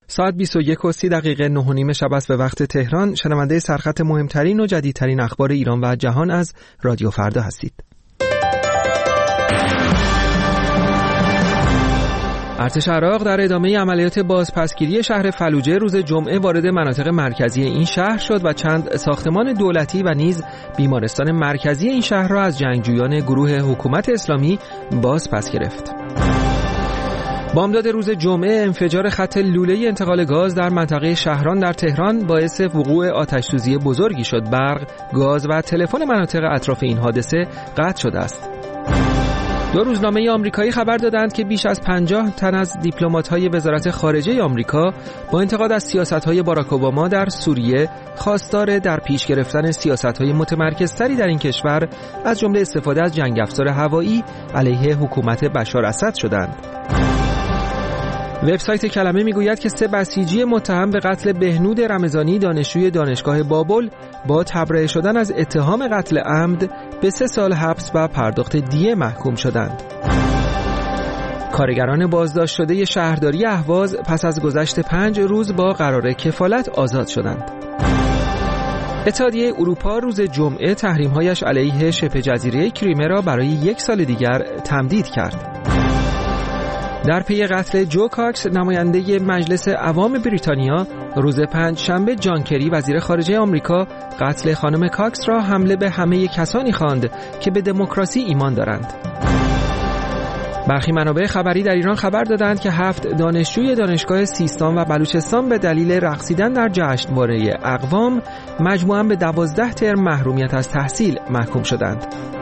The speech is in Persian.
ساعت 21:30 9:30 شب است به وقت تهران. شنونده سرخط مهمترین و جدیدترین اخبار ایران و جهان از رادیو فردا هستید. ارتش عراق در ادامه عملیات بازپسگیری شهر فلوجه روز جمعه وارد مناطق مرکزی این شهر شد و چند ساختمان دولتی و نیز بیمارستان مرکزی این شهر را از جنگجویان گروه حکومت اسلامی بازپس گرفت. بامداد روز جمعه انفجار خط لوله انتقال گاز در منطقه شهران در تهران باعث وقوع آتش‌سوزی بزرگی شد. برق، گاز و تلفن مناطق اطراف این حادثه قطع شده است. دو روزنامه آمریکایی خبر دادند که بیش از 50 تن از دیپلمات‌های وزارت خارجه آمریکا با انتقاد از سیاست‌های باراک اوباما در سوریه خواستار در پیش گرفتن سیاست‌های متمرکزتری در این کشور از جمله استفاده از جنگ افزار هوایی علیه حکومت بشار اسد شدند. وبسایت کلمه میگوید که 3 بسیجی متهم به قتل بهنود رمضانی دانشجوی دانشگاه بابل با تبرئه شدن از اتهام قتل عمد به 3 سال حبس و پرداخت دیه محکوم شدند. کارگران بازداشت شده شهرداری اهواز پس از گذشت 5 روز با قرار کفالت آزاد شدند. اتحادیه اروپا روز جمعه تحریم‌هایش علیه شبه جزیره کریمه را برای 1 سال دیگر تمدید کرد. در پی قتل جو کاکس نماینده مجلس عوام بریتانیا روز 5 شنبه جان کری وزیر خارجه آمریکا قتل خانم کاکس را حمله به همه کسانی خواند که به دموکراسی ایمان دارند. برخی منابع خبری در ایران خبر دادند که 7 دانشجوی دانشگاه سیستان و بلوچستان به دلیل رقصیدن در جشنواره اقوام مجموعاً به 12 ترم محرومیت از تحصیل محکوم شدند.